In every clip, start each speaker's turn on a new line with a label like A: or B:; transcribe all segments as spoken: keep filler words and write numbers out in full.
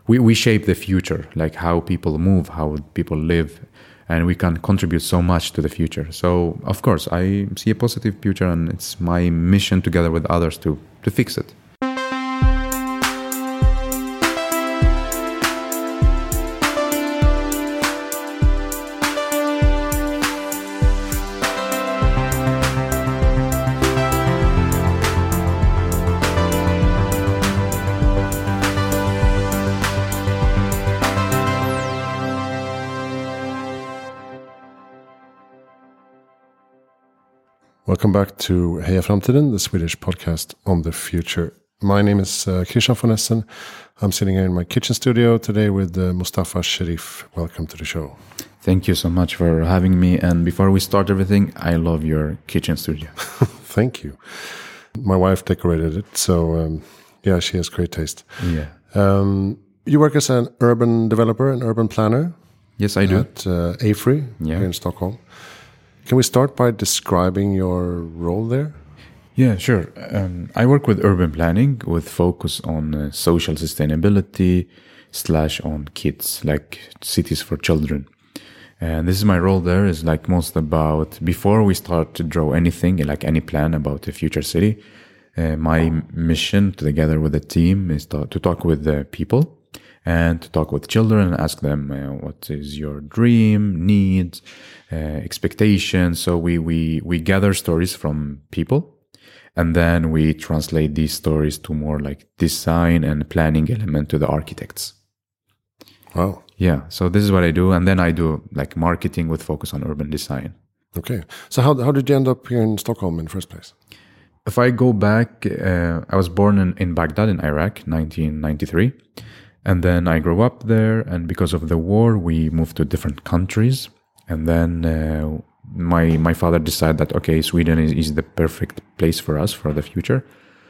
A: we, we shape the future, like how people move, how people live, and we can contribute so much to the future. So, of course, I see a positive future, and it's my mission together with others to, to fix it.
B: Welcome back to Heja Framtiden, the Swedish podcast on the future. My name is uh, Christian von Essen. I'm sitting here in my kitchen studio today with uh, Mustafa Sherif. Welcome to the show.
A: Thank you so much for having me. And before we start everything, I love your kitchen studio.
B: Thank you. My wife decorated it, so um, yeah, she has great taste.
A: Yeah.
B: Um, you work as an urban developer, an urban planner.
A: Yes, I do.
B: At uh, AFRY
A: yeah.
B: here in Stockholm. Can we start by describing your role there?
A: Yeah, sure. Um, I work with urban planning with focus on uh, social sustainability slash on kids, like cities for children. And this is my role there is like most about, before we start to draw anything, like any plan about the future city, uh, my mission together with the team is to, to talk with the people and to talk with children and ask them uh, what is your dream, needs, uh, expectations. So we, we, we gather stories from people, and then we translate these stories to more like design and planning element to the architects.
B: Wow.
A: Yeah. So this is what I do. And then I do like marketing with focus on urban design.
B: Okay. So how, how did you end up here in Stockholm in the first place?
A: If I go back, uh, I was born in, in Baghdad in Iraq, nineteen ninety-three. And then I grew up there, and because of the war, we moved to different countries. And then uh, my my father decided that, okay, Sweden is, is the perfect place for us for the future.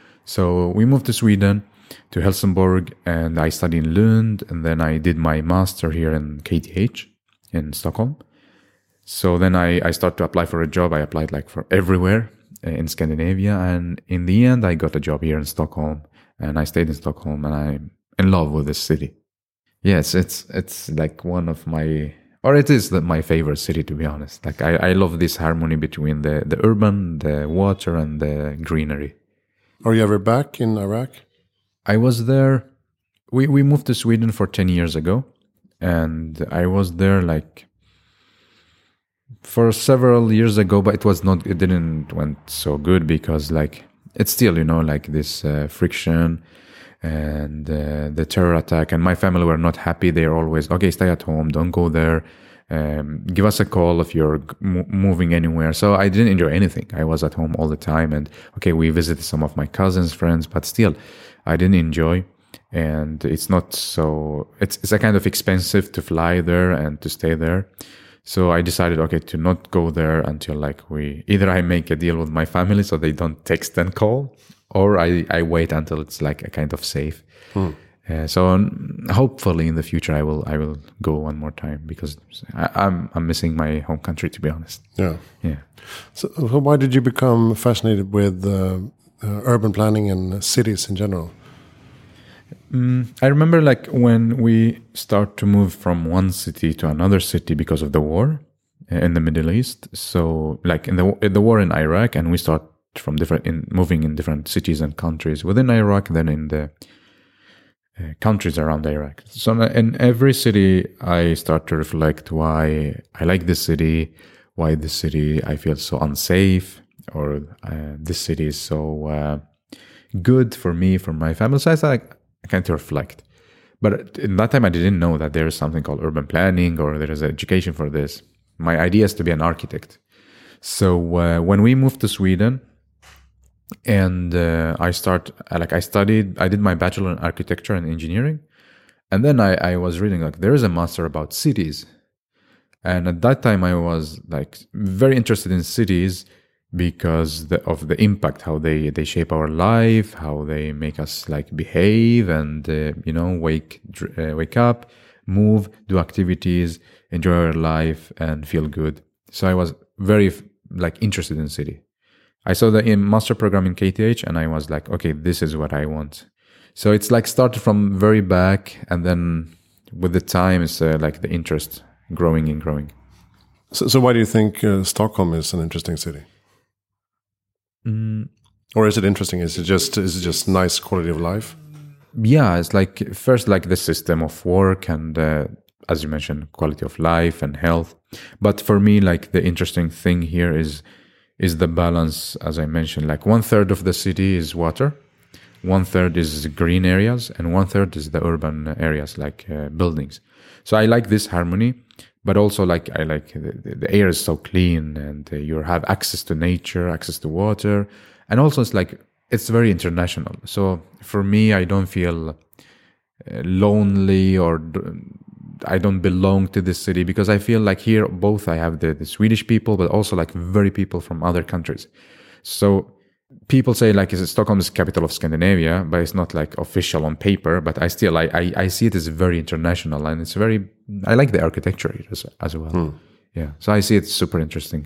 A: So we moved to Sweden, to Helsingborg, and I studied in Lund, and then I did my master here in K T H in Stockholm. So then I, I started to apply for a job. I applied like for everywhere in Scandinavia, and in the end, I got a job here in Stockholm, and I stayed in Stockholm, and I'm in love with this city. Yes, it's it's like one of my, or it is the, my favorite city, to be honest. Like I, I love this harmony between the, the urban, the water, and the greenery.
B: Are you ever back in Iraq?
A: I was there. We we moved to Sweden for ten years ago, and I was there like for several years ago, but it was not. It didn't went so good because like it's still, you know, like this uh, friction. And uh, the terror attack, and my family were not happy. They're always, okay, stay at home, don't go there, um, give us a call if you're m- moving anywhere. So I didn't enjoy anything. I was at home all the time, and okay, we visited some of my cousins' friends, but still I didn't enjoy. And it's not so, it's it's a kind of expensive to fly there and to stay there. So I decided, okay, to not go there until like we, either I make a deal with my family so they don't text and call, or I, I wait until it's like a kind of safe. Hmm. Uh, so um, hopefully in the future I will I will go one more time, because I, I'm I'm missing my home country, to be honest.
B: Yeah,
A: yeah.
B: So, so why did you become fascinated with uh, uh, urban planning and cities in general?
A: Mm, I remember like when we start to move from one city to another city because of the war in the Middle East. So like in the in the war in Iraq, and we start from different in moving in different cities and countries within Iraq, then in the uh, countries around Iraq. So in every city I start to reflect why I like this city, why this city I feel so unsafe, or uh, this city is so uh, good for me, for my family. So I thought like, I can't reflect. But in that time I didn't know that there is something called urban planning, or there is education for this. My idea is to be an architect. So uh, when we moved to Sweden, and uh, I start like I studied, I did my bachelor in architecture and engineering, and then I, I was reading like there is a master about cities, and at that time I was like very interested in cities because the, of the impact, how they, they shape our life, how they make us like behave and uh, you know wake uh, wake up, move, do activities, enjoy our life, and feel good. So I was very like interested in city. I saw the in master program in K T H, and I was like, okay, this is what I want. So it's like started from very back, and then with the time, it's uh, like the interest growing and growing.
B: So, so why do you think uh, Stockholm is an interesting city?
A: Mm.
B: Or is it interesting? Is it just is it just nice quality of life?
A: Yeah, it's like first like the system of work and uh, as you mentioned, quality of life and health. But for me, like the interesting thing here is is the balance. As I mentioned, like one third of the city is water, one third is green areas, and one third is the urban areas like uh, buildings. So I like this harmony. But also, like I like the, the air is so clean, and uh, you have access to nature, access to water, and also it's like it's very international. So for me, I don't feel uh, lonely or d- I don't belong to this city, because I feel like here both I have the, the Swedish people, but also like very people from other countries. So people say like is Stockholm is the capital of Scandinavia, but it's not like official on paper. But I still I I, I see it as very international, and it's very I like the architecture as, as well. Hmm. Yeah, so I see it's super interesting.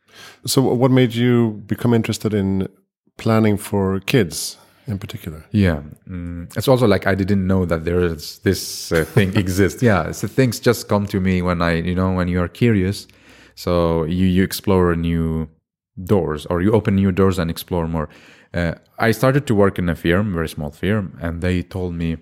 B: So what made you become interested in planning for kids in particular?
A: Yeah, mm, it's also like I didn't know that there is this uh, thing exists. Yeah, so things just come to me when I you know when you are curious, so you you explore new doors, or you open new doors and explore more. Uh, I started to work in a firm, very small firm, and they told me,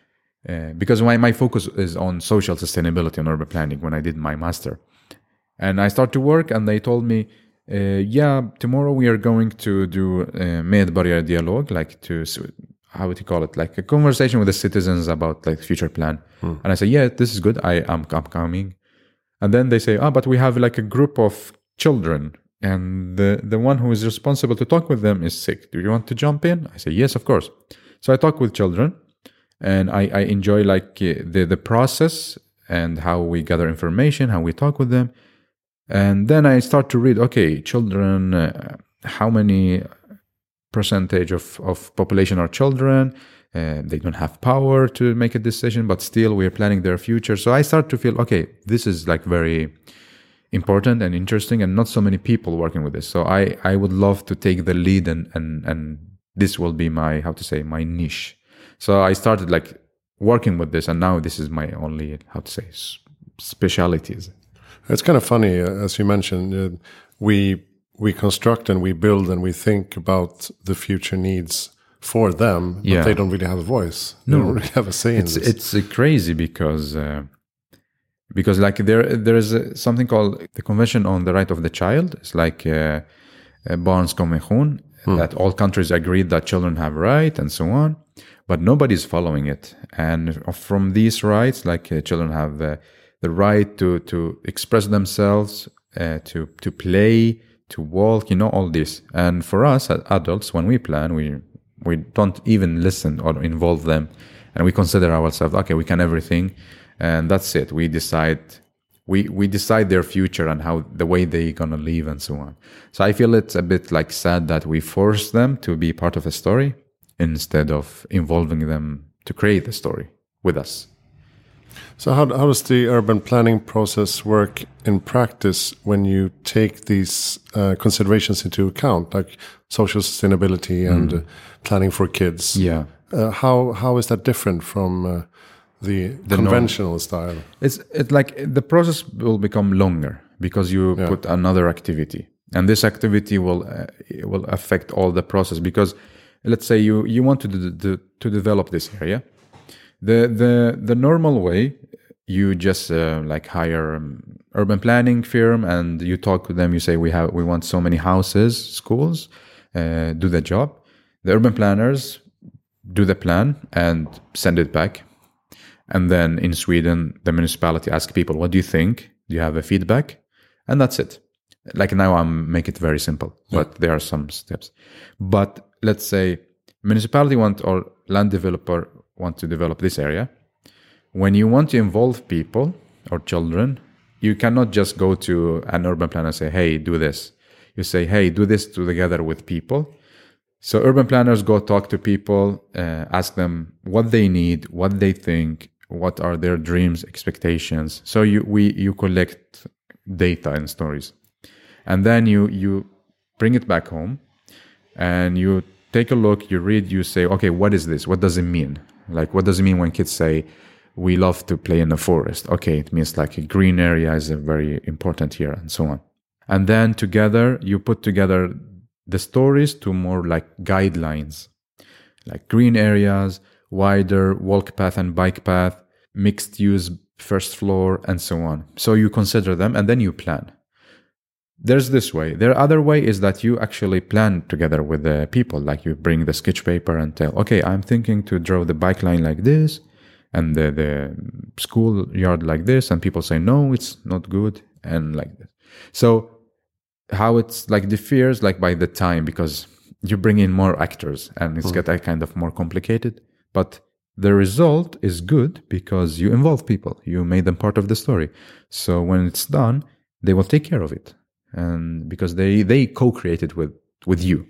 A: uh, because my, my focus is on social sustainability and urban planning when I did my master. And I started to work, and they told me, uh, yeah, tomorrow we are going to do uh, medborgardialog, like to, how would you call it, like a conversation with the citizens about like future plan. Hmm. And I say, yeah, this is good, I am I'm coming. And then they say, oh, but we have like a group of children, and the, the one who is responsible to talk with them is sick. Do you want to jump in? I say, yes, of course. So I talk with children, and I, I enjoy like the, the process and how we gather information, how we talk with them. And then I start to read, okay, children, uh, how many percentage of, of population are children? Uh, they don't have power to make a decision, but still we're planning their future. So I start to feel, okay, this is like very important and interesting, and not so many people working with this. So I, I would love to take the lead, and, and, and this will be my, how to say, my niche. So I started like working with this, and now this is my only, how to say, specialities.
B: It's kind of funny, uh, as you mentioned, uh, we we construct and we build and we think about the future needs for them, but yeah. they don't really have a voice. No. They don't really have a say in
A: it's,
B: this.
A: It's uh, crazy because uh, because like there there is uh, something called the Convention on the Right of the Child. It's like uh, a Barnkonvention hmm. that all countries agreed that children have right and so on, but nobody's following it. And from these rights, like uh, children have uh, the right to to express themselves, uh, to to play, to walk, you know, all this. And for us as adults, when we plan, we we don't even listen or involve them, and we consider ourselves, okay, we can everything, and that's it. We decide we we decide their future and how the way they're gonna live and so on. So I feel it's a bit like sad that we force them to be part of a story instead of involving them to create a story with us.
B: So how how does the urban planning process work in practice when you take these uh, considerations into account, like social sustainability and mm. uh, planning for kids?
A: Yeah.
B: Uh, how how is that different from uh, the, the conventional norm. style?
A: It's it's like the process will become longer because you yeah. put another activity, and this activity will uh, will affect all the process. Because let's say you you want to do, do, to develop this area. The the the normal way, you just uh, like hire um, urban planning firm, and you talk with them. You say we have we want so many houses, schools, uh, do the job. The urban planners do the plan and send it back, and then in Sweden, the municipality asks people, "What do you think? Do you have a feedback?" And that's it. Like now, I'm make it very simple, yeah. but there are some steps. But let's say municipality want or land developer want to develop this area. When you want to involve people or children, you cannot just go to an urban planner and say, hey, do this. You say, hey, do this together with people. So urban planners go talk to people, uh, ask them what they need, what they think, what are their dreams, expectations. So you we you collect data and stories. And then you you bring it back home, and you take a look, you read, you say, okay, what is this? What does it mean? Like, what does it mean when kids say, we love to play in the forest? Okay, it means like a green area is a very important here, and so on. And then together, you put together the stories to more like guidelines, like green areas, wider walk path and bike path, mixed use first floor, and so on. So you consider them and then you plan. There's this way. The other way is that you actually plan together with the people, like you bring the sketch paper and tell, okay, I'm thinking to draw the bike line like this and the, the school yard like this. And people say, no, it's not good. And like this. So how it's like differs like by the time, because you bring in more actors and it's mm. get kind of more complicated. But the result is good because you involve people. You made them part of the story. So when it's done, they will take care of it. And because they, they co-created with, with you.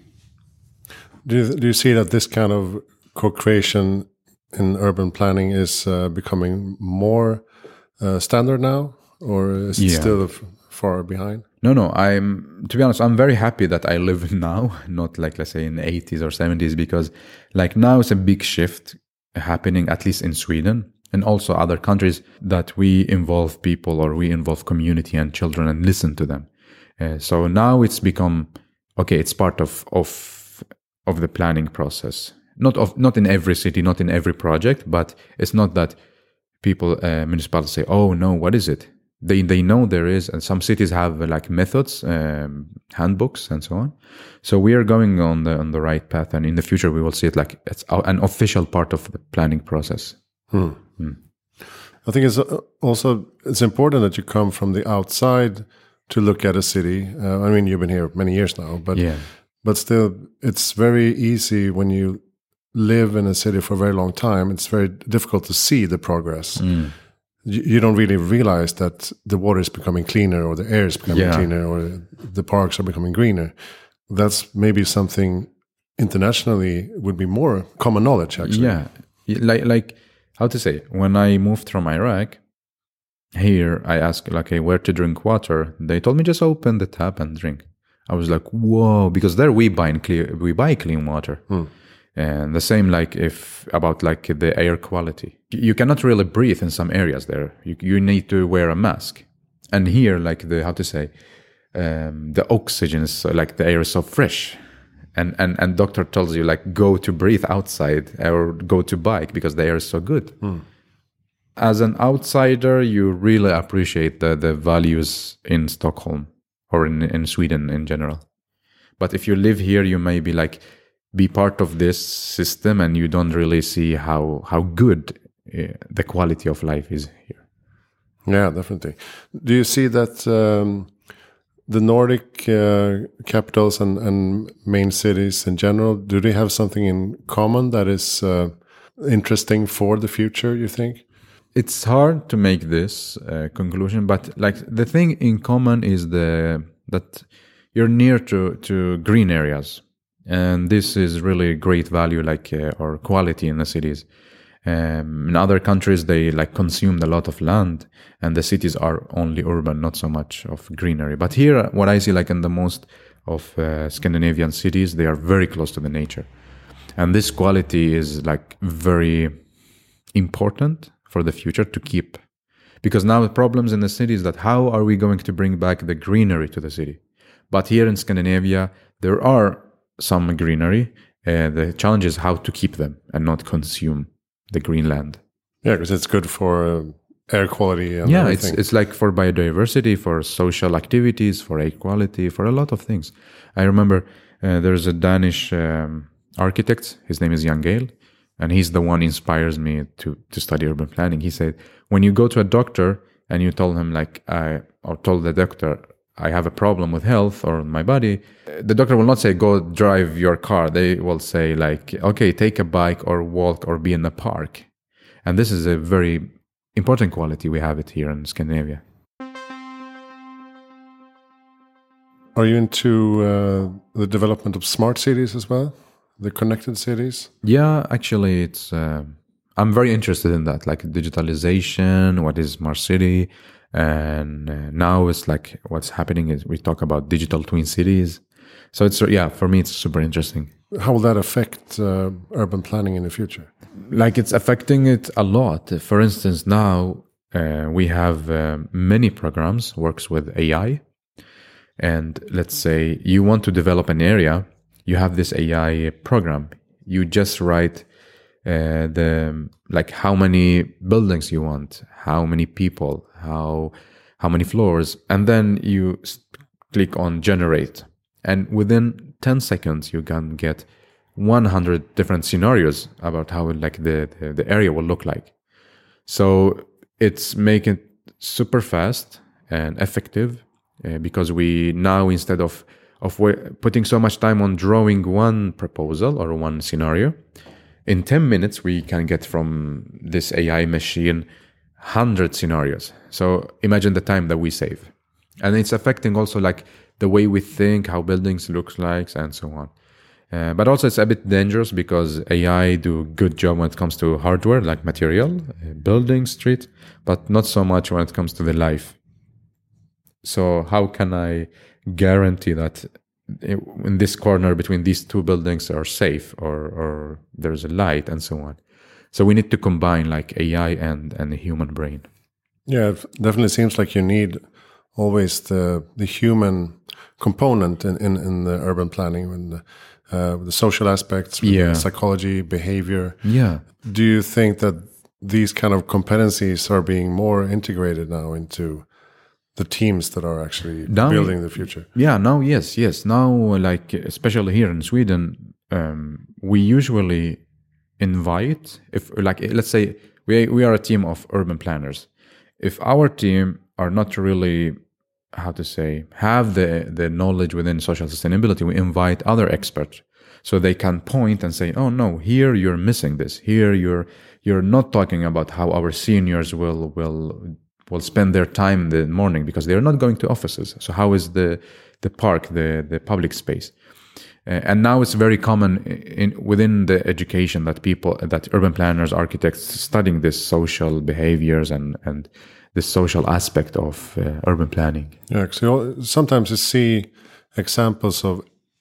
B: Do you, do you see that this kind of co-creation in urban planning is uh, becoming more uh, standard now? Or is it yeah. still f- far behind?
A: No, no. I'm, to be honest, I'm very happy that I live now, not like, let's say in the eighties or seventies, because like now it's a big shift happening, at least in Sweden and also other countries, that we involve people or we involve community and children and listen to them. Uh, so now it's become, okay, it's part of, of, of the planning process. Not of, not in every city, not in every project, but it's not that people, uh, municipalities say, oh no, what is it? They they know there is, and some cities have uh, like methods, um, handbooks, and so on. So we are going on the on the right path, and in the future we will see it like it's an official part of the planning process.
B: Hmm. Hmm. I think it's also it's important that you come from the outside to look at a city. Uh, I mean, you've been here many years now, but
A: yeah.
B: but still, it's very easy when you live in a city for a very long time. It's very difficult to see the progress.
A: Mm.
B: You don't really realize that the water is becoming cleaner or the air is becoming
A: yeah.
B: cleaner or the parks are becoming greener. That's maybe something internationally would be more common knowledge, actually.
A: Yeah. Like, like how to say, when I moved from Iraq, here I asked, like, hey, where to drink water? They told me just open the tap and drink. I was like, whoa, because there we buy clear, we buy clean water.
B: Hmm.
A: And the same like if about like the air quality. You cannot really breathe in some areas there. You you need to wear a mask. And here, like the, how to say, um, the oxygen is so, like the air is so fresh. And, and, and doctor tells you like go to breathe outside or go to bike because the air is so good.
B: Hmm.
A: As an outsider, you really appreciate the, the values in Stockholm or in, in Sweden in general. But if you live here, you may be like, be part of this system and you don't really see how how good uh, the quality of life is here.
B: Yeah, definitely. Do you see that um, the Nordic uh, capitals and, and main cities in general, do they have something in common that is uh, interesting for the future, you think?
A: It's hard to make this uh, conclusion, but like the thing in common is the that you're near to, to green areas. And this is really great value, like uh, or quality in the cities. Um, in other countries, they like consumed a lot of land, and the cities are only urban, not so much of greenery. But here, what I see, like in the most of uh, Scandinavian cities, they are very close to the nature, and this quality is like very important for the future to keep. Because now the problems in the city is that how are we going to bring back the greenery to the city? But here in Scandinavia, there are some greenery. Uh, the challenge is how to keep them and not consume the green land.
B: Yeah, because it's good for uh, air quality and
A: yeah,
B: everything.
A: it's it's like for biodiversity, for social activities, for air quality, for a lot of things. I remember uh, there's a Danish um, architect. His name is Jan Gehl, and he's the one who inspires me to to study urban planning. He said, when you go to a doctor and you told him like, I or told the doctor, I have a problem with health or my body, the doctor will not say, go drive your car. They will say like, okay, take a bike or walk or be in the park. And this is a very important quality. We have it here in Scandinavia.
B: Are you into uh, the development of smart cities as well? The connected cities?
A: Yeah, actually, it's. Uh, I'm very interested in that, like digitalization, what is smart city. And uh, now it's like what's happening is we talk about digital twin cities. So it's, yeah, for me, it's super interesting.
B: how will that affect uh, urban planning in the future?
A: Like it's affecting it a lot. For instance, now uh, we have uh, many programs works with A I. And let's say you want to develop an area, you have this A I program. You just write uh, the like how many buildings you want, how many people, how how many floors, and then you click on generate. And within ten seconds, you can get one hundred different scenarios about how like the, the, the area will look like. So it's making it super fast and effective. Uh, because we now, instead of of putting so much time on drawing one proposal or one scenario, in ten minutes we can get from this A I machine one hundred scenarios. So imagine the time that we save. And it's affecting also like the way we think, how buildings look like, and so on. Uh, but also it's a bit dangerous because A I do a good job when it comes to hardware, like material, uh, building, street, but not so much when it comes to the life. So how can I guarantee that in this corner between these two buildings are safe or, or there's a light and so on? So we need to combine like A I and, and the human brain.
B: Yeah, it definitely seems like you need always the the human component in, in, in the urban planning and the, uh, the social aspects,
A: yeah.
B: psychology, behavior.
A: Yeah.
B: Do you think that these kind of competencies are being more integrated now into the teams that are actually now, building the future?
A: Yeah, now, yes, yes. Now, like, especially here in Sweden, um, we usually invite, if like, let's say we we are a team of urban planners. If our team are not really, how to say, have the, the knowledge within social sustainability, we invite other experts so they can point and say, oh no, here you're missing this. Here you're you're not talking about how our seniors will will will spend their time in the morning because they're not going to offices. So how is the the park, the the public space? Uh, and now it's very common in within the education that people, that urban planners, architects studying this social behaviors and and the social aspect of uh, urban planning.
B: Yeah, so sometimes you see examples of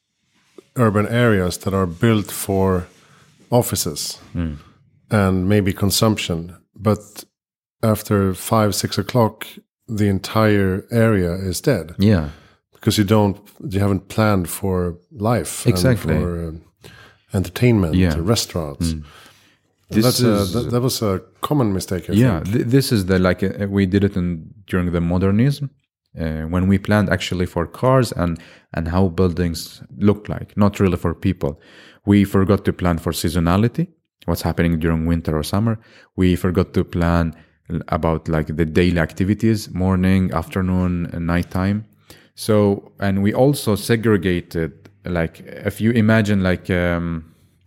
B: urban areas that are built for offices mm. and maybe consumption, but after five, six o'clock, the entire area is dead.
A: Yeah,
B: because you don't, you haven't planned for life,
A: exactly,
B: and for um, entertainment,
A: yeah.
B: restaurants. Mm.
A: This
B: is,
A: a,
B: that, that was a common mistake. I
A: yeah,
B: think.
A: Th- this is the like uh, we did it in during the modernism uh, when we planned actually for cars and and how buildings look like, not really for people. We forgot to plan for seasonality, what's happening during winter or summer. We forgot to plan about like the daily activities, morning, afternoon, and nighttime. So, and we also segregated, like if you imagine like um,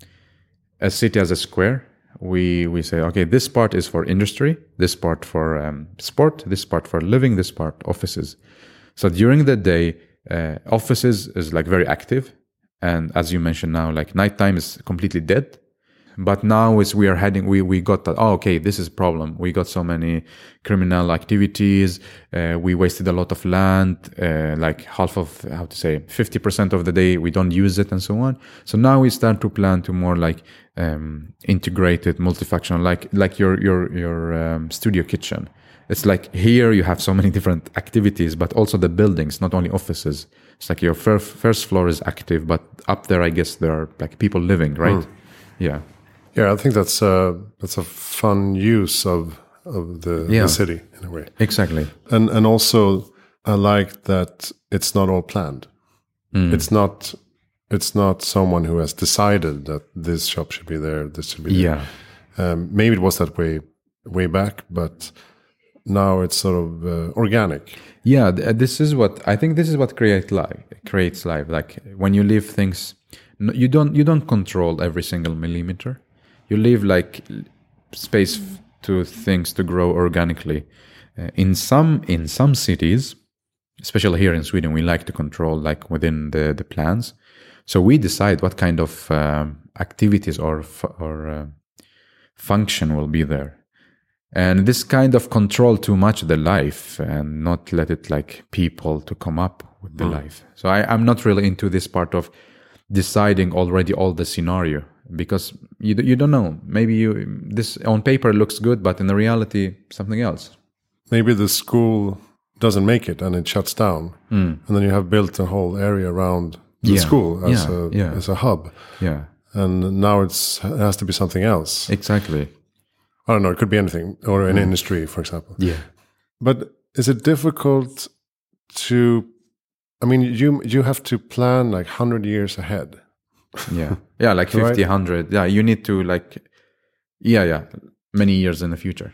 A: a city as a square, we we say, okay, this part is for industry, this part for um, sport, this part for living, this part offices. So during the day, uh, offices is like very active. And as you mentioned now, like nighttime is completely dead. But now as we are heading, we, we got that, oh, okay, this is a problem. We got so many criminal activities. Uh, we wasted a lot of land, uh, like half of, how to say, fifty percent of the day we don't use it and so on. So now we start to plan to more like um, integrated, multifunctional, like like your your your um, studio kitchen. It's like here you have so many different activities, but also the buildings, not only offices. It's like your fir- first floor is active, but up there, I guess there are like people living, right? Mm. Yeah.
B: Yeah, I think that's a that's a fun use of of the,
A: yeah.
B: the city in a way.
A: Exactly,
B: and and also I like that it's not all planned. Mm. It's not it's not someone who has decided that this shop should be there, this should be there. Yeah, um, maybe it was that way way back, but now it's sort of uh, organic.
A: Yeah, this is what I think. This is what creates life. Creates life. Like when you leave things, you don't you don't control every single millimeter. You leave like space f- to things to grow organically. Uh, in some in some cities, especially here in Sweden, we like to control like within the, the plans. So we decide what kind of um, activities or f- or uh, function will be there, and this kind of control too much the life and not let it like people to come up with the mm. life. So I, I'm not really into this part of deciding already all the scenario, because you you don't know. Maybe you this on paper looks good, but in the reality, something else.
B: Maybe the school doesn't make it and it shuts down,
A: Mm.
B: and then you have built a whole area around the
A: Yeah.
B: school as
A: Yeah,
B: a
A: yeah.
B: as a hub,
A: Yeah,
B: and now it's it has to be something else.
A: exactly.
B: I don't know. It could be anything, or an industry, for example.
A: Yeah.
B: But is it difficult to? I mean, you you have to plan like hundred years ahead.
A: Yeah. Yeah, like
B: Right.
A: fifty, one hundred. Yeah, you need to like, yeah, yeah, many years in the future.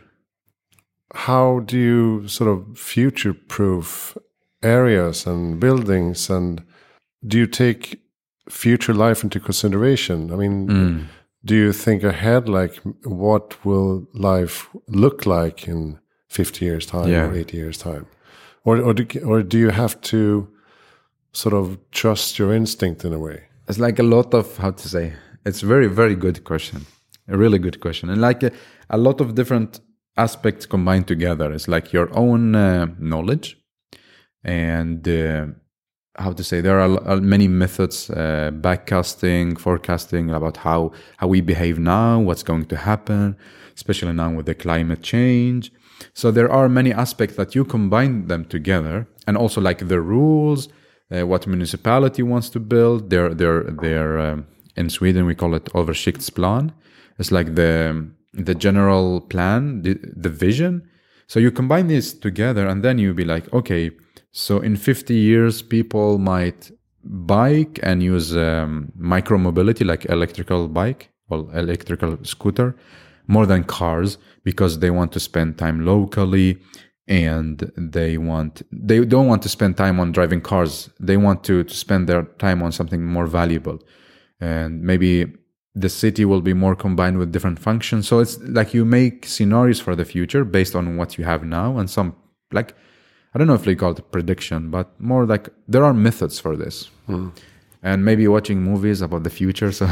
B: How do you sort of future-proof areas and buildings, and do you take future life into consideration? I mean,
A: Mm.
B: do you think ahead, like what will life look like in fifty years' time
A: Yeah.
B: or eighty years' time, or or do, or do you have to sort of trust your instinct in a way?
A: It's like a lot of, how to say, it's a very, very good question. A really good question. And like a, a lot of different aspects combined together. It's like your own uh, knowledge and uh, how to say, there are, are many methods, uh, backcasting, forecasting about how, how we behave now, what's going to happen, especially now with the climate change. So there are many aspects that you combine them together, and also like the rules, uh, what municipality wants to build. Their their their um, in Sweden we call it översiktsplan. It's like the the general plan, the, the vision. So you combine these together, and then you be like, okay, so in fifty years, people might bike and use um, micro mobility, like electrical bike or electrical scooter, more than cars, because they want to spend time locally, and they want they don't want to spend time on driving cars. They want to, to spend their time on something more valuable, and maybe the city will be more combined with different functions. So it's like you make scenarios for the future based on what you have now, and some like I don't know if they call it prediction, but more like there are methods for this,
B: Mm.
A: and maybe watching movies about the future. So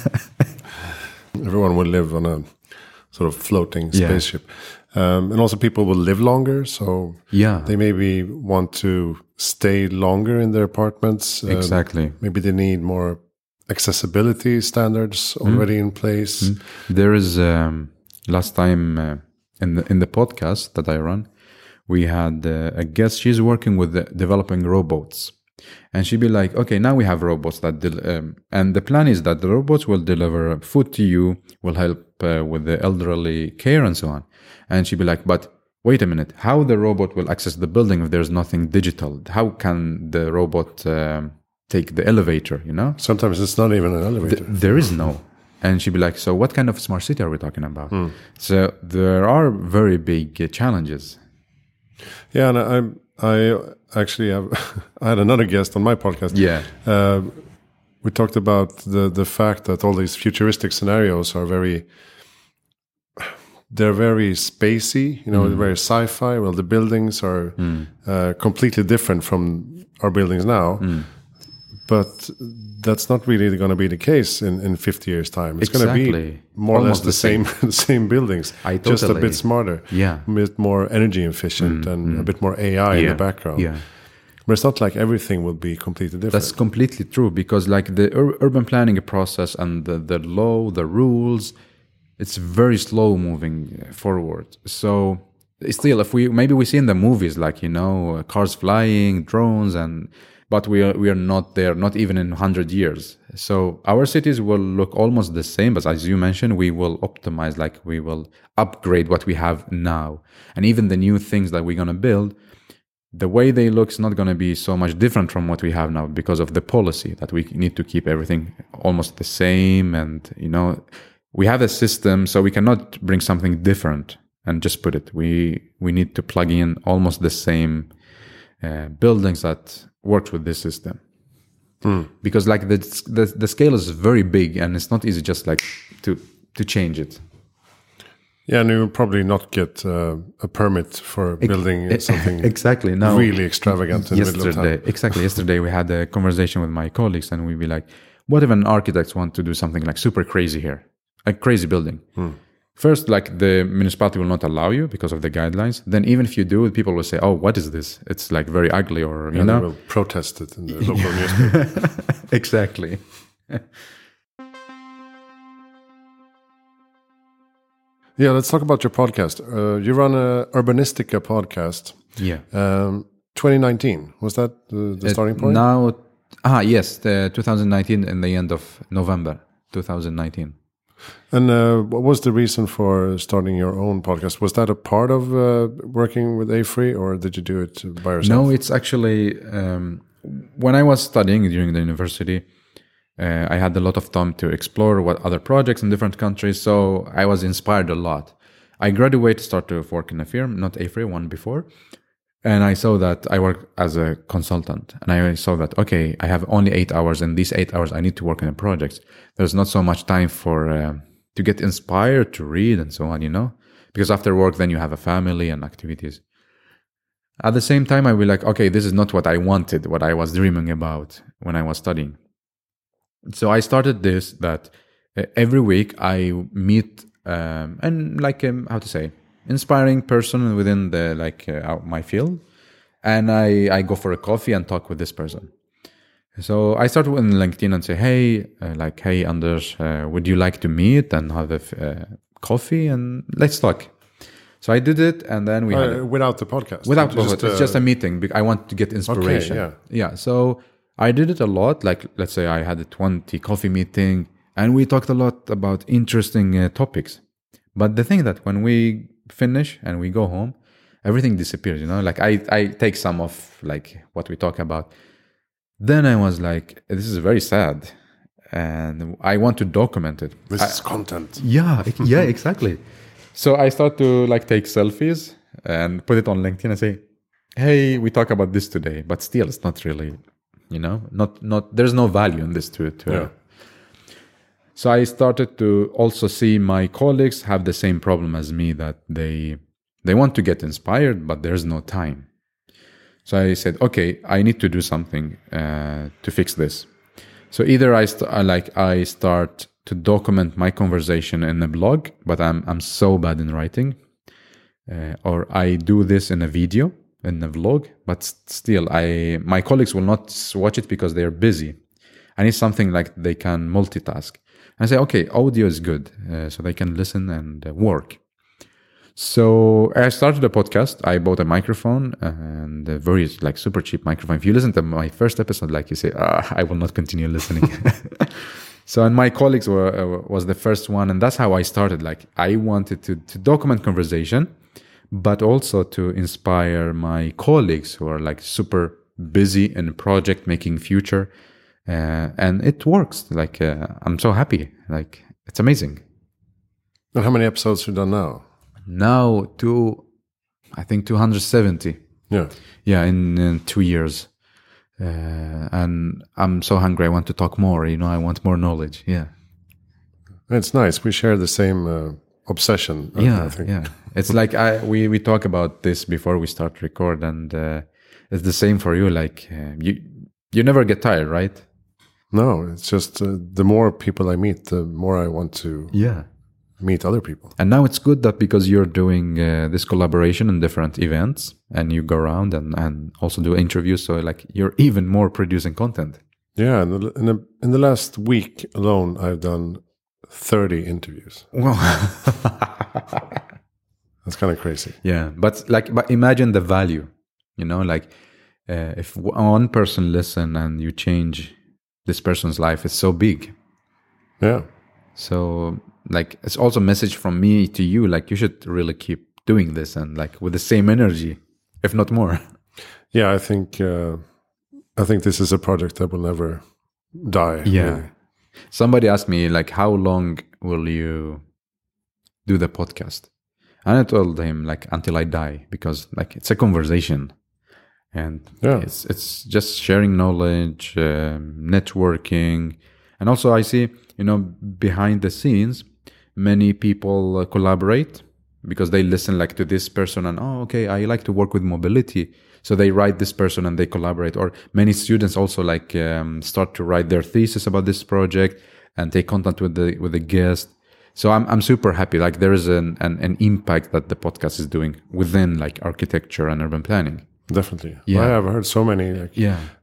B: Everyone will live on a sort of floating
A: Yeah.
B: spaceship. Um, and also people will live longer. So
A: yeah,
B: they maybe want to stay longer in their apartments. Um,
A: exactly.
B: Maybe they need more accessibility standards already in place.
A: Mm. There is um, last time uh, in the in the podcast that I run, we had uh, a guest. She's working with the, developing robots, and she'd be like, "Okay, now we have robots that, del- um, and the plan is that the robots will deliver food to you, will help uh, with the elderly care and so on." And she'd be like, "But wait a minute, how the robot will access the building if there's nothing digital? How can the robot um, take the elevator? You know?"
B: Sometimes it's not even an elevator.
A: Th- there is no. And she'd be like, "So what kind of smart city are we talking about?" So there are very big uh, challenges.
B: Yeah, and I, I actually have I had another guest on my podcast.
A: Yeah.
B: Uh, we talked about the the fact that all these futuristic scenarios are very, they're very spacey. You know,
A: Mm.
B: very sci-fi. Well, the buildings are uh, completely different from our buildings now,
A: Mm.
B: but that's not really going to be the case in, in fifty years' time. It's going to be
A: Exactly.
B: more or less
A: Almost
B: the
A: the
B: same same buildings,
A: I
B: just a
A: totally-
B: bit smarter,
A: Yeah.
B: a bit more energy efficient, and a bit more A I in
A: Yeah.
B: the background.
A: Yeah.
B: But it's not like everything will be completely different.
A: That's completely true, because like the ur- urban planning process and the, the law, the rules, it's very slow moving forward. So still, if we maybe we see in the movies, like, you know, cars flying, drones, and but we are we are not there, not even in one hundred years. So our cities will look almost the same, but as you mentioned, we will optimize, like we will upgrade what we have now, and even the new things that we're gonna build, the way they look is not going to be so much different from what we have now, because of the policy that we need to keep everything almost the same. And, you know, we have a system, so we cannot bring something different and just put it. We we need to plug in almost the same uh, buildings that works with this system.
B: Mm.
A: Because like the, the the scale is very big, and it's not easy just like to to change it.
B: Yeah, and you will probably not get uh, a permit for building something
A: exactly no
B: really extravagant in the middle of
A: yesterday
B: town.
A: exactly yesterday we had a conversation with my colleagues, and we'd be like, what if an architect want to do something like super crazy here, a crazy building?
B: Hmm.
A: First, like the municipality will not allow you because of the guidelines. Then even if you do it, people will say, oh, what is this? It's like very ugly, or you
B: And
A: know
B: they will protest it in the local newspaper.
A: exactly
B: Yeah, let's talk about your podcast. Uh, you run a Urbanistica podcast.
A: Yeah.
B: Um, twenty nineteen, was that the, the starting point?
A: Now, ah, yes, the twenty nineteen in the end of November twenty nineteen.
B: And uh, what was the reason for starting your own podcast? Was that a part of uh, working with AFRY, or did you do it by yourself?
A: No, it's actually, um, when I was studying during the university, uh, I had a lot of time to explore what other projects in different countries, so I was inspired a lot. I graduated, started to work in a firm, not AFRY, one before, and I saw that I work as a consultant, and I saw that, okay, I have only eight hours, and these eight hours I need to work in a project. There's not so much time for uh, to get inspired, to read, and so on, you know? Because after work, then you have a family and activities. At the same time, I will like, okay, this is not what I wanted, what I was dreaming about when I was studying. So I started this, that uh, every week I meet, um, and like, um, how to say, inspiring person within the like uh, my field, and I, I go for a coffee and talk with this person. So I started in LinkedIn and say, hey, uh, like, hey, Anders, uh, would you like to meet and have a f- uh, coffee and let's talk. So I did it, and then we
B: uh,
A: had it.
B: Without the podcast.
A: Without the
B: just,
A: podcast, it's
B: uh,
A: just a meeting. bec- I want to get inspiration.
B: Okay,
A: yeah. So I did it a lot. Like, let's say I had a twenty coffee meeting, and we talked a lot about interesting uh, topics. But the thing that when we finish and we go home, everything disappears. You know, like I I take some of like what we talk about. Then I was like, this is very sad, and I want to document it.
B: This
A: I,
B: is content.
A: Yeah, yeah, exactly. So I start to like take selfies and put it on LinkedIn and say, hey, we talk about this today, but still it's not really, you know, not, not, there's no value in this to, to
B: Yeah.
A: So I started to also see my colleagues have the same problem as me, that they, they want to get inspired, but there's no time. So I said, okay, I need to do something uh, to fix this. So either I, st- I like I start to document my conversation in a blog, but I'm I'm so bad in writing, uh, or I do this in a video, in a vlog, but still, I my colleagues will not watch it because they are busy. I need something like they can multitask. And I say, okay, audio is good, uh, so they can listen and uh, work. So I started a podcast. I bought a microphone, and a very like super cheap microphone. If you listen to my first episode, like you say, ah, I will not continue listening. So, and my colleagues were uh, was the first one, and that's how I started. Like I wanted to to document conversation, but also to inspire my colleagues who are like super busy in project making future, uh, and it works. Like uh, I'm so happy. Like it's amazing.
B: And how many episodes have you done now?
A: Now to, I think two hundred seventy.
B: Yeah.
A: Yeah, in, in two years. Uh, and I'm so hungry. I want to talk more. You know, I want more knowledge. Yeah.
B: It's nice. We share the same uh, obsession. I-
A: Yeah.
B: I think.
A: Yeah. It's like I we, we talk about this before we start to record, and uh, it's the same for you. Like uh, you you never get tired, right?
B: No, it's just uh, the more people I meet, the more I want to
A: Yeah.
B: meet other people.
A: And now it's good that because you're doing uh, this collaboration in different events, and you go around and, and also do interviews, so like you're even more producing content.
B: Yeah, in the, in the in the last week alone, I've done thirty interviews.
A: Well,
B: That's kind of crazy.
A: yeah, but like, but imagine the value, you know, like uh, if one person listen and you change this person's life, it's so big.
B: Yeah.
A: So like, it's also a message from me to you, like you should really keep doing this, and like with the same energy, if not more.
B: Yeah, I think uh, I think this is a project that will never die.
A: Yeah.
B: really.
A: Somebody asked me like, how long will you do the podcast? And I told him like, until I die, because like it's a conversation, and
B: Yeah.
A: it's it's just sharing knowledge, um, networking, and also I see, you know, behind the scenes, many people uh, collaborate because they listen like to this person, and oh, okay, I like to work with mobility, so they write this person and they collaborate. Or many students also like um, start to write their thesis about this project and take contact with the with the guest. So I'm I'm super happy. Like there is an, an an impact that the podcast is doing within like architecture and urban planning.
B: Definitely.
A: Yeah.
B: I have heard so many like
A: Yeah.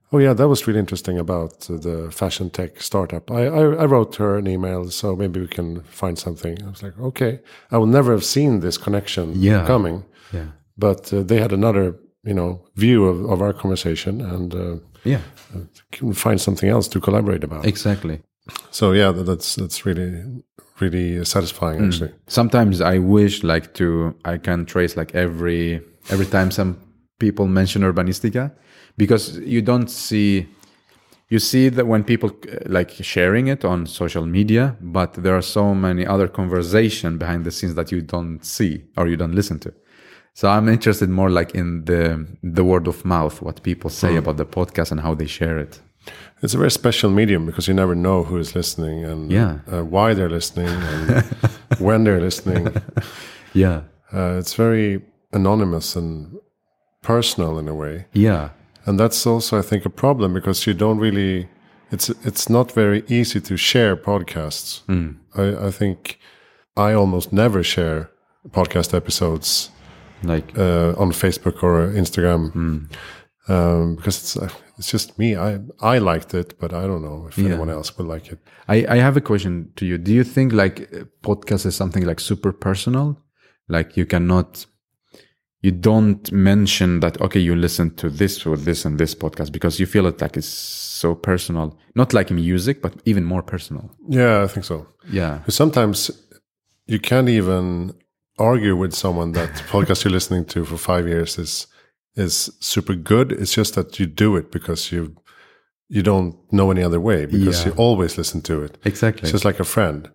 B: Oh yeah, that was really interesting about uh, the fashion tech startup. I, I I wrote her an email, so maybe we can find something. I was like, okay, I will never have seen this connection
A: Yeah.
B: coming,
A: Yeah.
B: but uh, they had another, you know, view of, of our conversation, and uh,
A: Yeah.
B: can find something else to collaborate about.
A: Exactly.
B: So yeah, that, that's that's really really satisfying actually.
A: Sometimes I wish like to I can trace like every every time some people mention Urbanistica, because you don't see you see that when people uh, like sharing it on social media, but there are so many other conversation behind the scenes that you don't see or you don't listen to. So I'm interested more like in the the word of mouth, what people say
B: Mm.
A: about the podcast and how they share it.
B: It's a very special medium because you never know who is listening and
A: Yeah.
B: uh, why they're listening and when they're listening.
A: Yeah.
B: Uh, it's very anonymous and personal in a way.
A: Yeah.
B: And that's also, I think, a problem because you don't really. It's it's not very easy to share podcasts.
A: Mm.
B: I, I think I almost never share podcast episodes
A: Like
B: uh, on Facebook or Instagram
A: mm.
B: um, because it's uh, it's just me. I I liked it, but I don't know if
A: Yeah.
B: anyone else will like it.
A: I, I have a question to you. Do you think like uh, podcast is something like super personal? Like you cannot, you don't mention that, okay, you listen to this or this and this podcast because you feel it like it's so personal. Not like music, but even more personal.
B: Yeah, I think so.
A: Yeah.
B: Because sometimes you can't even argue with someone that the podcast you're listening to for five years is is super good. It's just that you do it because you you don't know any other way because
A: Yeah.
B: you always listen to it.
A: Exactly.
B: It's just like a friend.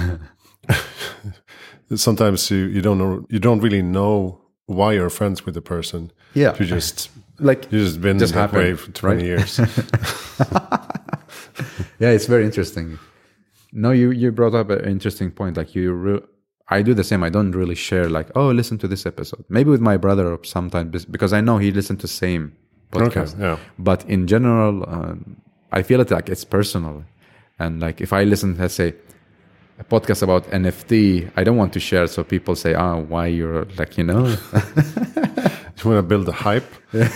B: Sometimes you, you don't know you don't really know why you're friends with the person.
A: Yeah.
B: You just
A: Like
B: you just been
A: just
B: that
A: happened,
B: way for twenty
A: right?
B: years.
A: Yeah, it's very interesting. No, you, you brought up an interesting point. Like you, re- I do the same. I don't really share like, oh, listen to this episode. Maybe with my brother sometimes because I know he listened to same podcast.
B: Okay, yeah.
A: But in general, um, I feel it like it's personal. And like if I listen, let's say, a podcast about N F T, I don't want to share so people say, oh, why you're like, you know.
B: You want to build a hype?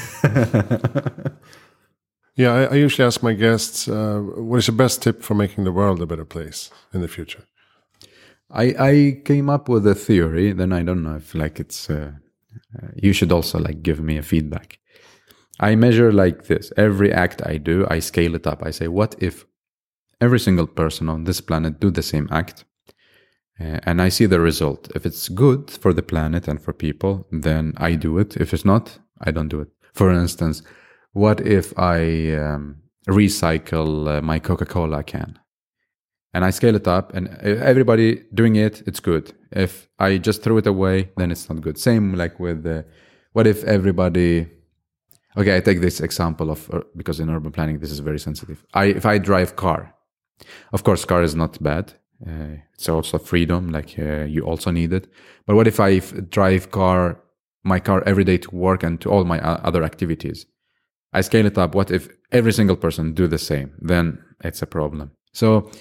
B: Yeah, I, I usually ask my guests, uh, what is your best tip for making the world a better place in the future?
A: I, I came up with a theory, then I don't know if like it's, uh, uh, you should also like give me a feedback. I measure like this, every act I do, I scale it up. I say, what if every single person on this planet do the same act? Uh, and I see the result. If it's good for the planet and for people, then I do it. If it's not, I don't do it. For instance, what if I um, recycle uh, my Coca-Cola can? And I scale it up and everybody doing it, it's good. If I just throw it away, then it's not good. Same like with, uh, what if everybody... Okay, I take this example of, uh, because in urban planning, this is very sensitive. I If I drive car, of course, car is not bad. Uh, it's also freedom, like uh, you also need it. But what if I f- drive car, my car every day to work and to all my uh, other activities? I scale it up. What if every single person do the same? Then it's a problem. So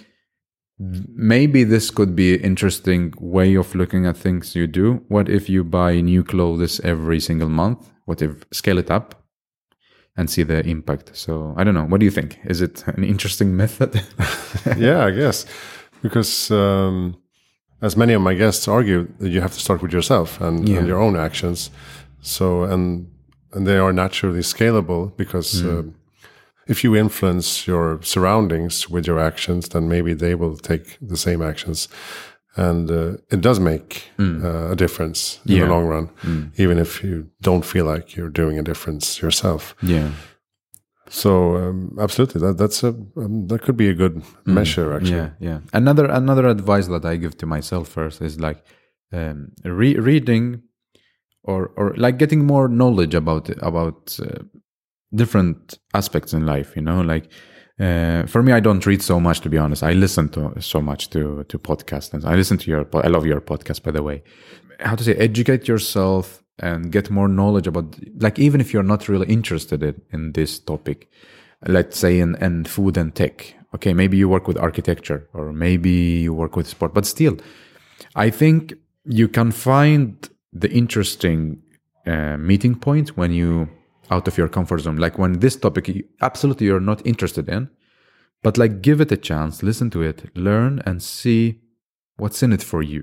A: maybe this could be an interesting way of looking at things you do. What if you buy new clothes every single month? What if scale it up and see the impact? So I don't know. What do you think? Is it an interesting method?
B: Yeah, I guess. Because um, as many of my guests argue, you have to start with yourself and,
A: Yeah.
B: and your own actions. So, and and they are naturally scalable because
A: Mm.
B: uh, if you influence your surroundings with your actions, then maybe they will take the same actions. And uh, it does make
A: Mm.
B: uh, a difference in
A: Yeah.
B: the long run,
A: Mm.
B: even if you don't feel like you're doing a difference yourself.
A: Yeah.
B: So um, absolutely, that that's a um, that could be a good measure actually.
A: Yeah, yeah. Another another advice that I give to myself first is like um, re- reading, or or like getting more knowledge about about uh, different aspects in life. You know, like uh, for me, I don't read so much, to be honest. I listen to so much to to podcasts, and I listen to your. I love your podcast, by the way. How to say, educate yourself and get more knowledge about, like, even if you're not really interested in, in this topic, let's say in, in food and tech. Okay, maybe you work with architecture or maybe you work with sport, but still, I think you can find the interesting uh, meeting point when you out of your comfort zone. Like when this topic, you, absolutely you're not interested in, but like give it a chance, listen to it, learn and see what's in it for you.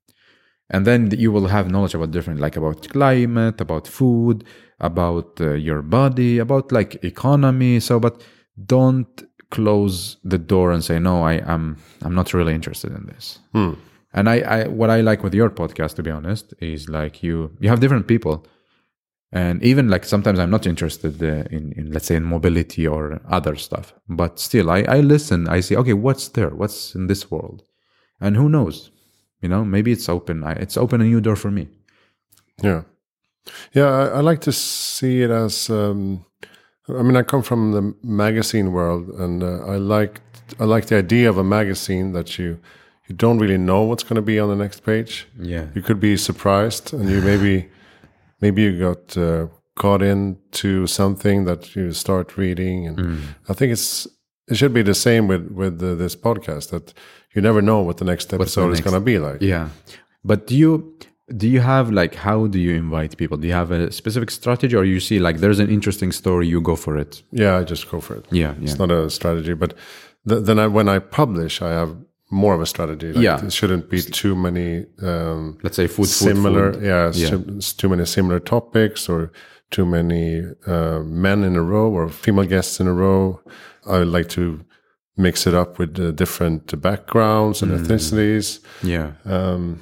A: And then you will have knowledge about different, like about climate, about food, about uh, your body, about like economy. So, but don't close the door and say, no, I am, I'm not really interested in this.
B: Hmm.
A: And I, I, what I like with your podcast, to be honest, is like you, you have different people. And even like sometimes I'm not interested uh, in, in, let's say, in mobility or other stuff. But still, I, I listen, I see, okay, what's there? What's in this world? And who knows? You know, maybe it's open. I, it's open a new door for me.
B: Yeah. Yeah, I, I like to see it as, um, I mean, I come from the magazine world, and uh, I like I like the idea of a magazine that you you don't really know what's going to be on the next page.
A: Yeah.
B: You could be surprised, and you maybe maybe you got uh, caught into something that you start reading, and mm. I think it's it should be the same with with uh, this podcast, that you never know what the next episode the next? is going to be like.
A: Yeah, but do you do you have like how do you invite people? Do you have a specific strategy, or you see like there's an interesting story, you go for it?
B: Yeah, I just go for it.
A: Yeah, yeah.
B: It's not a strategy, but th- then I, when I publish, I have more of a strategy. Like
A: yeah,
B: it shouldn't be too many. Um,
A: Let's say food,
B: similar.
A: Food, food.
B: Yeah,
A: yeah.
B: Sim- too many similar topics, or too many uh, men in a row or female guests in a row. I would like to mix it up with uh, different backgrounds and mm. ethnicities.
A: Yeah.
B: Um,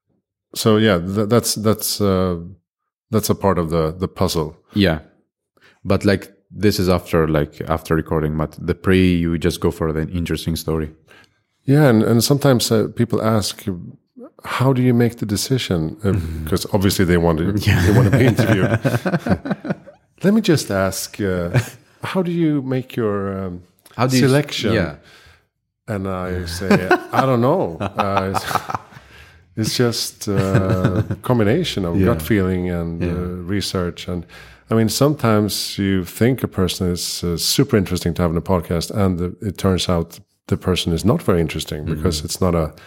B: so yeah, th- that's that's uh, that's a part of the the puzzle.
A: Yeah, but like this is after like after recording, but the pre you just go for an interesting story.
B: Yeah, and and sometimes uh, people ask, how do you make the decision? Because uh, mm. obviously they want to yeah. they want to be interviewed. Let me just ask, uh, how do you make your um, how do selection?
A: You, yeah.
B: And I say, I don't know. Uh, it's, it's just a combination of yeah. gut feeling and yeah. uh, research. And I mean, sometimes you think a person is uh, super interesting to have in a podcast, and the, it turns out the person is not very interesting because mm-hmm. it's not a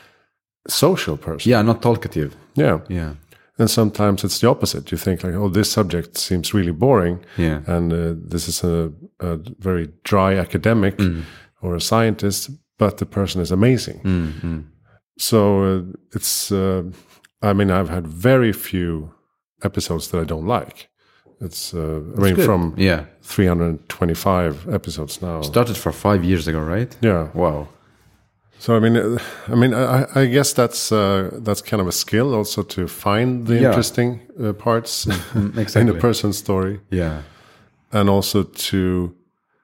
B: social person.
A: Yeah, not talkative.
B: Yeah.
A: Yeah.
B: And sometimes it's the opposite. You think like, oh, this subject seems really boring.
A: Yeah.
B: And uh, this is a, a very dry academic mm. or a scientist, but the person is amazing.
A: Mm-hmm.
B: So uh, it's, uh, I mean, I've had very few episodes that I don't like. It's, uh, I mean,
A: good.
B: from
A: yeah.
B: three hundred twenty-five episodes now.
A: Started for five years ago, right?
B: Yeah.
A: Wow.
B: So I mean, uh, I mean, I, I guess that's uh, that's kind of a skill also to find the
A: yeah.
B: interesting uh, parts
A: exactly.
B: in a person's story.
A: Yeah,
B: and also to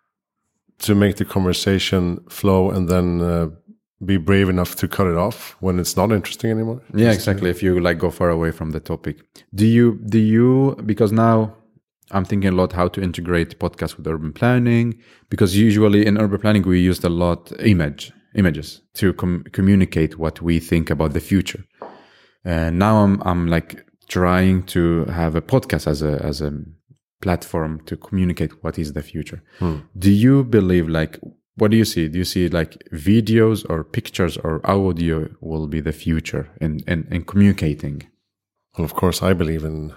B: to make the conversation flow, and then uh, be brave enough to cut it off when it's not interesting anymore.
A: Yeah, exactly. If you like go far away from the topic, do you do you because now I'm thinking a lot how to integrate podcasts with urban planning, because usually in urban planning we used a lot image. images to com- communicate what we think about the future. And now I'm I'm like trying to have a podcast as a as a platform to communicate what is the future.
B: Hmm.
A: Do you believe like what do you see? Do you see like videos or pictures or audio will be the future in in, in communicating?
B: Well, of course, I believe in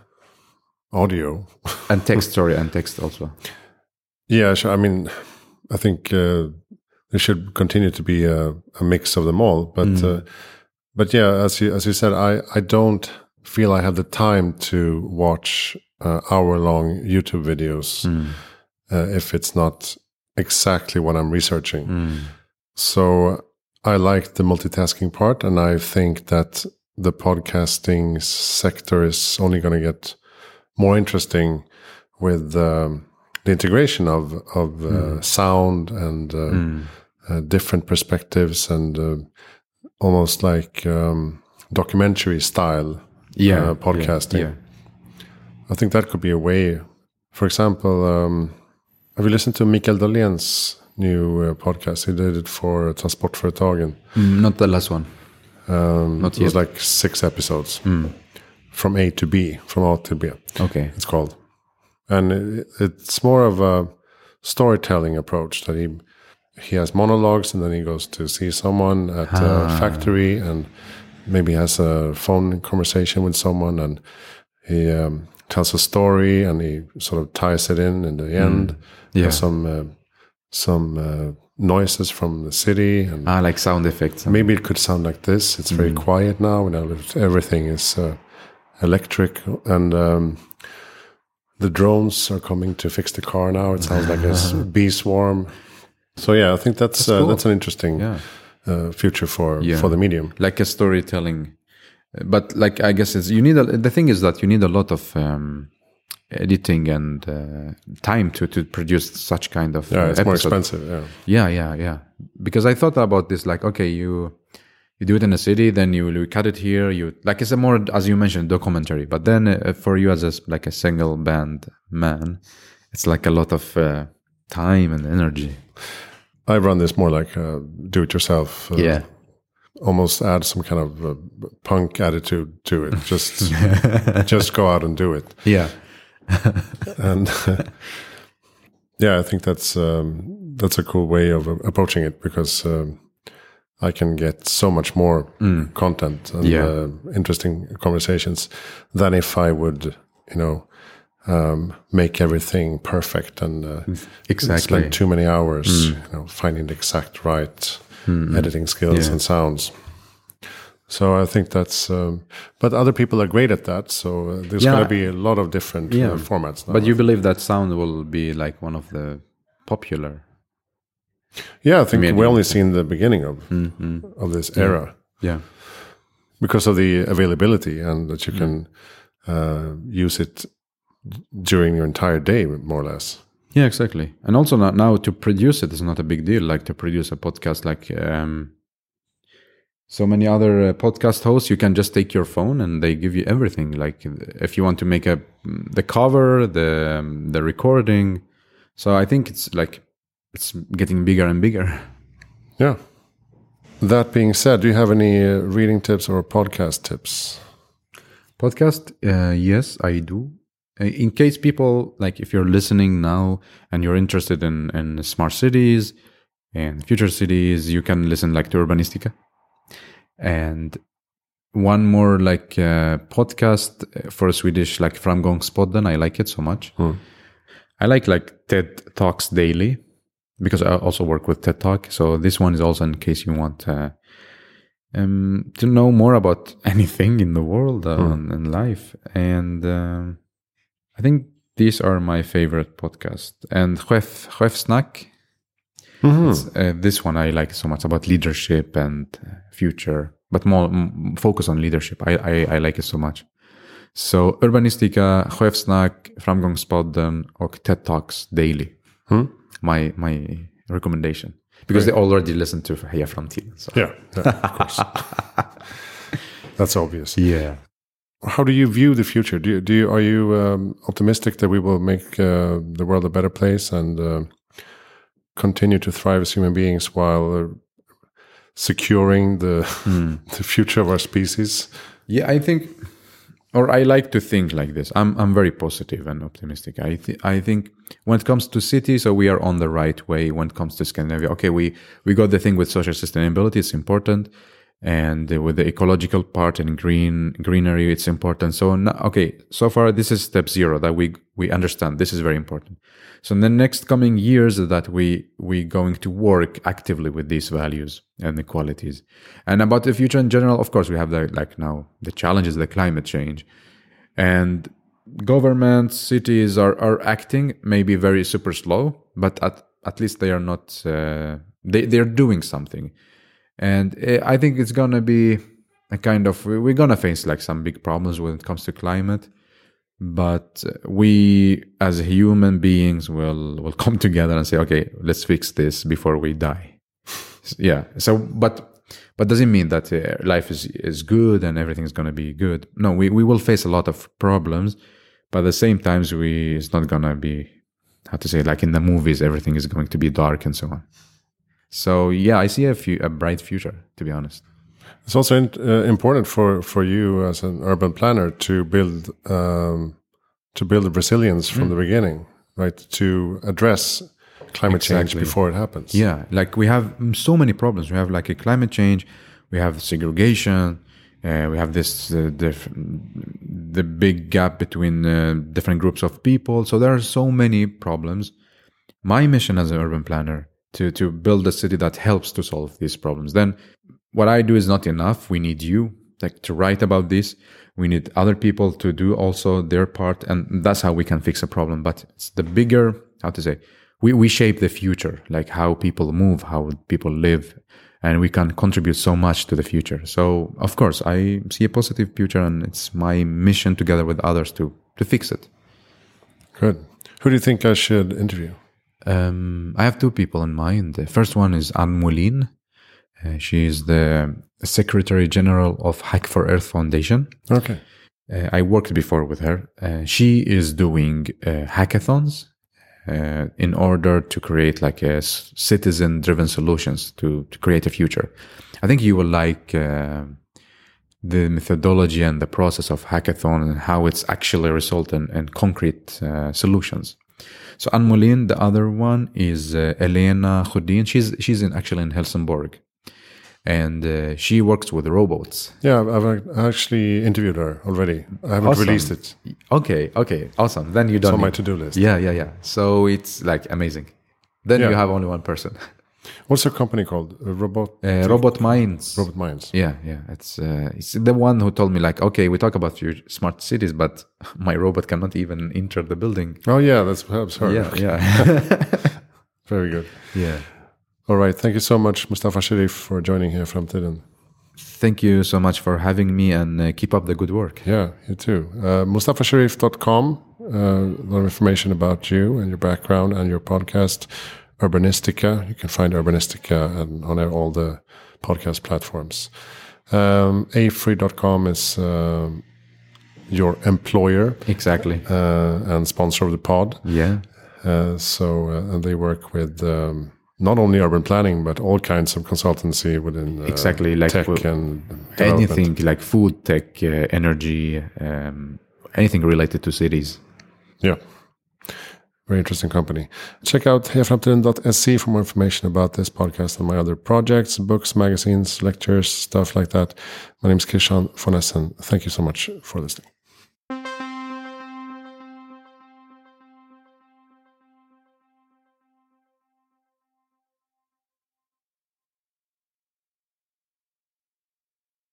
B: audio
A: and text. Sorry, and text also.
B: Yeah, sure. I mean, I think. Uh, There should continue to be a, a mix of them all, but mm. uh, but yeah, as you as you said, I, I don't feel I have the time to watch uh, hour long YouTube videos
A: mm.
B: uh, if it's not exactly what I'm researching.
A: Mm.
B: So I like the multitasking part, and I think that the podcasting sector is only going to get more interesting with um, the integration of of uh, mm. sound and. Uh,
A: mm.
B: Uh, different perspectives and uh, almost like um, documentary style
A: yeah,
B: uh, podcasting.
A: Yeah, yeah.
B: I think that could be a way. For example, um, have you listened to Mikael Dahlén's new uh, podcast? He did it for Transportföretagen.
A: Mm, not the last one.
B: Um,
A: not
B: it
A: yet.
B: was like six episodes.
A: Mm.
B: From A to B, from A to B.
A: Okay.
B: It's called. And it, it's more of a storytelling approach that he... He has monologues, and then he goes to see someone at ah. a factory, and maybe has a phone conversation with someone, and he um, tells a story and he sort of ties it in in the end.
A: Mm. Yeah.
B: There's some uh, some uh, noises from the city, and
A: Ah, like sound effects.
B: maybe it could sound like this. It's very quiet now, and everything is uh, electric, and um, the drones are coming to fix the car now. It sounds like a s- bee swarm. So yeah, I think that's
A: That's
B: uh,
A: cool.
B: that's an interesting
A: Yeah.
B: uh, future for
A: Yeah.
B: for the medium.
A: Like a storytelling. But like I guess it's you need a, the thing is that you need a lot of um, editing and uh, time to to produce such kind of
B: Yeah,
A: uh,
B: it's more
A: episode.
B: expensive. Yeah.
A: Yeah, yeah, yeah. Because I thought about this, like, okay, you you do it in a city, then you, you cut it here. You like it's a more, as you mentioned, documentary. But then uh, for you as a, like a single band man, it's like a lot of uh, time and energy.
B: I run this more like uh, do-it-yourself. Uh,
A: Yeah.
B: Almost add some kind of uh, punk attitude to it. Just just go out and do it.
A: Yeah.
B: And yeah, I think that's um, that's a cool way of uh, approaching it, because um, I can get so much more content and
A: Yeah.
B: uh, interesting conversations than if I would, you know, um, make everything perfect and uh,
A: Exactly.
B: spend too many hours, you know, finding the exact right editing skills
A: Yeah.
B: and sounds. So I think that's, um, but other people are great at that. So uh, there's
A: Yeah.
B: going to be a lot of different
A: Yeah.
B: uh, formats now.
A: But you believe that sound will be like one of the popular?
B: Yeah, I think
A: Medium.
B: we only seen the beginning of
A: Mm-hmm.
B: of this era
A: Yeah.
B: because of the availability, and that you can uh, use it during your entire day, more or less.
A: Yeah, exactly. And also now, now to produce it is not a big deal. Like to produce a podcast, like um, so many other uh, podcast hosts, you can just take your phone and they give you everything. Like if you want to make a the cover, the um, the recording. So I think it's like it's getting bigger and bigger.
B: Yeah. That being said, do you have any uh, reading tips or podcast tips?
A: Podcast, uh, yes, I do. Uh, In case people, like if you're listening now and you're interested in, in smart cities and future cities, you can listen like to Urbanistica. And one more like uh, podcast for Swedish, like Framgångspodden. I like it so much. I like like TED Talks daily because I also work with TED Talk. So this one is also in case you want uh, um, to know more about anything in the world uh, and, and life. And um, I think these are my favorite podcasts. And Chef, Chef Snack, it's, uh, this one I like so much about leadership and uh, future, but more m- focus on leadership. I, I, I like it so much. So Urbanistica, Chef Snack, Framgångspodden och TED Talks daily. My my recommendation. Because they already listen to Heja Framtiden. So.
B: Yeah, yeah, of course. That's obvious.
A: Yeah.
B: How do you view the future? Do you, do you, are you um, optimistic that we will make uh, the world a better place and uh, continue to thrive as human beings while uh, securing the the future of our species?
A: Yeah, I think, or I like to think like this. I'm I'm very positive and optimistic. I th- I think when it comes to cities, so we are on the right way. When it comes to Scandinavia, okay, we we got the thing with social sustainability. It's important, and uh, with the ecological part and green greenery, it's important. So now, okay, so far this is step zero that we we understand. This is very important. So in the next coming years, that we we going to work actively with these values and the qualities. And about the future in general, of course, we have the like now the challenges, the climate change, and governments, cities are are acting maybe very super slow, but at at least they are not uh, they they're doing something. And I think it's gonna be a kind of we're gonna face like some big problems when it comes to climate. But we, as human beings, will will come together and say, okay, let's fix this before we die. Yeah. So, but but doesn't mean that uh, life is is good and everything is going to be good. No, we, we will face a lot of problems, but at the same time, we it's not going to be how to say like in the movies, everything is going to be dark and so on. So yeah, I see a few, a bright future, to be honest.
B: It's also in, uh, important for, for you as an urban planner to build um, to build resilience from mm. the beginning, right? To address climate exactly. change before it happens.
A: Yeah, like we have so many problems. We have like a climate change, we have segregation, Uh, we have this uh, diff- the big gap between uh, different groups of people. So there are so many problems. My mission as an urban planner to to build a city that helps to solve these problems. Then what I do is not enough. We need you like to write about this. We need other people to do also their part, and that's how we can fix a problem. But it's the bigger, how to say, we, we shape the future, like how people move, how people live, and we can contribute so much to the future. So, of course, I see a positive future, and it's my mission together with others to, to fix it.
B: Good. Who do you think I should interview?
A: Um, I have two people in mind. The first one is Anne Moulin. Uh, she is the Secretary General of Hack for Earth Foundation.
B: Okay.
A: Uh, I worked before with her. Uh, she is doing uh, hackathons uh, in order to create like a citizen-driven solutions to, to create a future. I think you will like uh, the methodology and the process of hackathon and how it's actually result in, in concrete uh, solutions. So Anne Moulin, the other one is uh, Elena Khudin. She's she's in actually in Helsingborg. And uh, she works with robots.
B: Yeah, I've actually interviewed her already. I haven't
A: Awesome.
B: released it.
A: Okay, okay, awesome. Then you don't.
B: It's on my
A: need-
B: to-do list.
A: Yeah, yeah, yeah. So it's like amazing. Then
B: Yeah.
A: you have only one person.
B: What's your company called? Uh, Robot.
A: Uh, Robot Minds.
B: Robot Minds.
A: Yeah, yeah. It's uh, it's the one who told me like, okay, we talk about your smart cities, but my robot cannot even enter the building.
B: Oh yeah, that's perhaps her.
A: Yeah, yeah,
B: Very good.
A: yeah.
B: All right. Thank you so much, Mustafa Sharif, for joining here from Tiden.
A: Thank you so much for having me, and uh, keep up the good work.
B: Yeah, you too. Uh, Mustafa Sharif dot com. Uh, a lot of information about you and your background and your podcast, Urbanistica. You can find Urbanistica and on all the podcast platforms. Um, A free dot com is uh, your employer
A: Exactly.
B: uh, and sponsor of the pod.
A: Yeah.
B: Uh, so uh, and they work with um, not only urban planning but all kinds of consultancy within uh,
A: Exactly, like
B: tech
A: w-
B: and development.
A: Anything like food, tech, uh, energy, um, anything related to cities.
B: Yeah. Very interesting company. Check out hejaframtiden dot se for more information about this podcast and my other projects, books, magazines, lectures, stuff like that. My name is Kishan von Essen. Thank you so much for listening.